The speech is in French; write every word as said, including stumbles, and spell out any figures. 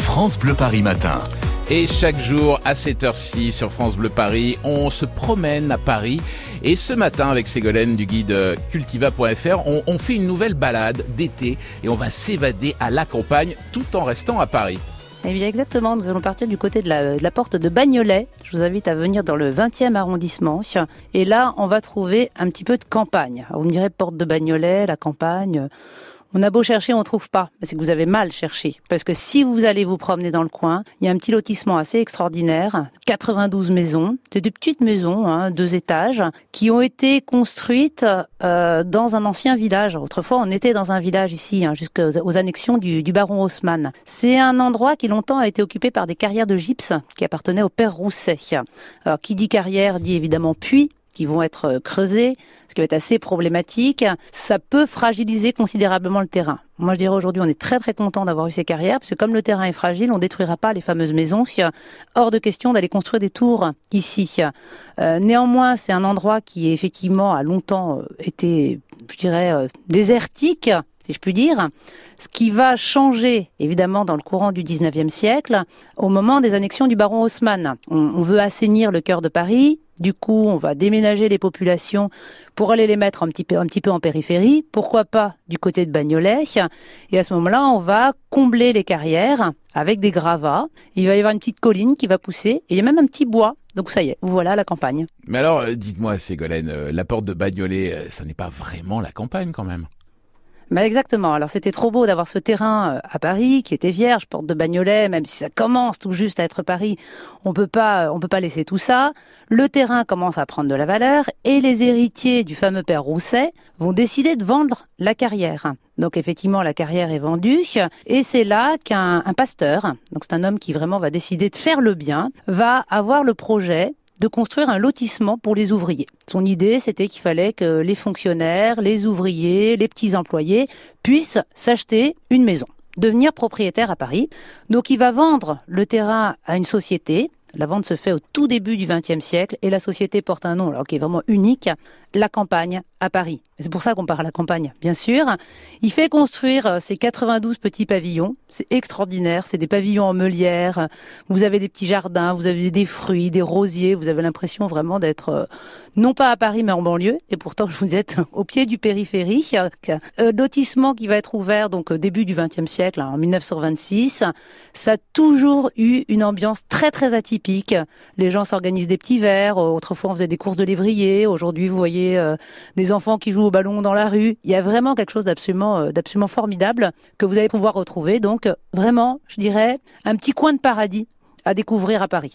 France Bleu Paris Matin. Et chaque jour, à cette heure-ci, sur France Bleu Paris, on se promène à Paris. Et ce matin, avec Ségolène du guide cultiva point f r, on, on fait une nouvelle balade d'été et on va s'évader à la campagne tout en restant à Paris. Eh bien exactement, nous allons partir du côté de la, de la porte de Bagnolet. Je vous invite à venir dans le vingtième arrondissement. Et là, on va trouver un petit peu de campagne. Alors, vous me direz, porte de Bagnolet, la campagne... On a beau chercher, on trouve pas. C'est que vous avez mal cherché. Parce que si vous allez vous promener dans le coin, il y a un petit lotissement assez extraordinaire. quatre-vingt-douze maisons. C'est des petites maisons, hein, deux étages, qui ont été construites euh, dans un ancien village. Autrefois, on était dans un village ici, hein, jusqu'aux aux annexions du, du baron Haussmann. C'est un endroit qui longtemps a été occupé par des carrières de gypse qui appartenaient au père Rousset. Alors, qui dit carrière dit évidemment puits, qui vont être creusés, ce qui va être assez problématique. Ça peut fragiliser considérablement le terrain. Moi, je dirais aujourd'hui, on est très très content d'avoir eu ces carrières, parce que comme le terrain est fragile, on ne détruira pas les fameuses maisons. Hors de question d'aller construire des tours ici. Euh, néanmoins, c'est un endroit qui effectivement a longtemps été, je dirais, euh, désertique, si je puis dire, ce qui va changer, évidemment, dans le courant du dix-neuvième siècle, au moment des annexions du baron Haussmann. On, on veut assainir le cœur de Paris. Du coup, on va déménager les populations pour aller les mettre un petit peu, un petit peu en périphérie. Pourquoi pas du côté de Bagnolet. Et à ce moment-là, on va combler les carrières avec des gravats. Il va y avoir une petite colline qui va pousser. Et il y a même un petit bois. Donc ça y est, vous voilà à la campagne. Mais alors, dites-moi, Ségolène, la porte de Bagnolet, ça n'est pas vraiment la campagne quand même? Mais exactement. Alors c'était trop beau d'avoir ce terrain à Paris qui était vierge, porte de Bagnolet, même si ça commence tout juste à être Paris, on peut pas, on peut pas laisser tout ça. Le terrain commence à prendre de la valeur et les héritiers du fameux père Rousset vont décider de vendre la carrière. Donc effectivement, la carrière est vendue et c'est là qu'un un pasteur, donc c'est un homme qui vraiment va décider de faire le bien, va avoir le projet de construire un lotissement pour les ouvriers. Son idée, c'était qu'il fallait que les fonctionnaires, les ouvriers, les petits employés puissent s'acheter une maison, devenir propriétaires à Paris. Donc il va vendre le terrain à une société. La vente se fait au tout début du vingtième siècle et la société porte un nom alors qui est vraiment unique, la Campagne à Paris. Et c'est pour ça qu'on part à la campagne, bien sûr. Il fait construire ces quatre-vingt-douze petits pavillons. C'est extraordinaire. C'est des pavillons en meulière. Vous avez des petits jardins, vous avez des fruits, des rosiers. Vous avez l'impression vraiment d'être, euh, non pas à Paris, mais en banlieue. Et pourtant, vous êtes au pied du périphérie. Euh, lotissement qui va être ouvert donc au début du vingtième siècle, hein, en mille neuf cent vingt-six. Ça a toujours eu une ambiance très, très atypique. Les gens s'organisent des petits verres. Autrefois, on faisait des courses de lévrier. Aujourd'hui, vous voyez euh, des enfants qui jouent au ballon dans la rue. Il y a vraiment quelque chose d'absolument, euh, d'absolument formidable que vous allez pouvoir retrouver. Donc, vraiment, je dirais, un petit coin de paradis à découvrir à Paris.